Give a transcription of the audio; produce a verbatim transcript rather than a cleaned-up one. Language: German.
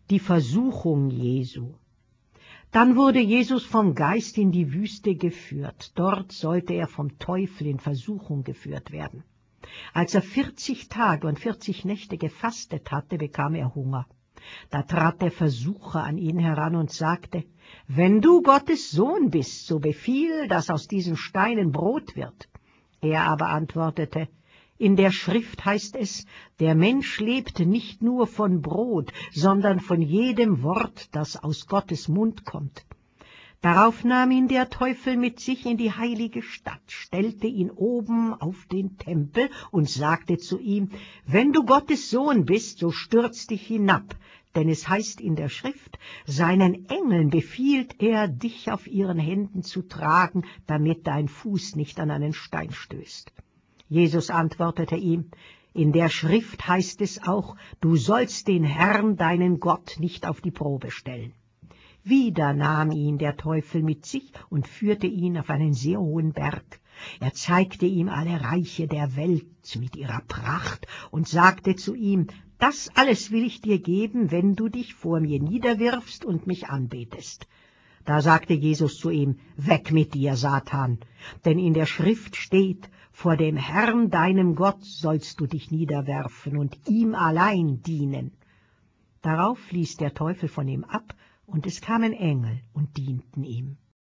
Die Versuchung Jesu. Dann wurde Jesus vom Geist in die Wüste geführt. Dort sollte er vom Teufel in Versuchung geführt werden. Als er vierzig Tage und vierzig Nächte gefastet hatte, bekam er Hunger. Da trat der Versucher an ihn heran und sagte: »Wenn du Gottes Sohn bist, so befiehl, dass aus diesen Steinen Brot wird.« Er aber antwortete: »In der Schrift heißt es, der Mensch lebt nicht nur von Brot, sondern von jedem Wort, das aus Gottes Mund kommt.« Darauf nahm ihn der Teufel mit sich in die heilige Stadt, stellte ihn oben auf den Tempel und sagte zu ihm: »Wenn du Gottes Sohn bist, so stürz dich hinab, denn es heißt in der Schrift, seinen Engeln befiehlt er, dich auf ihren Händen zu tragen, damit dein Fuß nicht an einen Stein stößt.« Jesus antwortete ihm: »In der Schrift heißt es auch, du sollst den Herrn, deinen Gott, nicht auf die Probe stellen.« Wieder nahm ihn der Teufel mit sich und führte ihn auf einen sehr hohen Berg. Er zeigte ihm alle Reiche der Welt mit ihrer Pracht und sagte zu ihm: »Das alles will ich dir geben, wenn du dich vor mir niederwirfst und mich anbetest.« Da sagte Jesus zu ihm: »Weg mit dir, Satan, denn in der Schrift steht, vor dem Herrn, deinem Gott, sollst du dich niederwerfen und ihm allein dienen.« Darauf ließ der Teufel von ihm ab, und es kamen Engel und dienten ihm.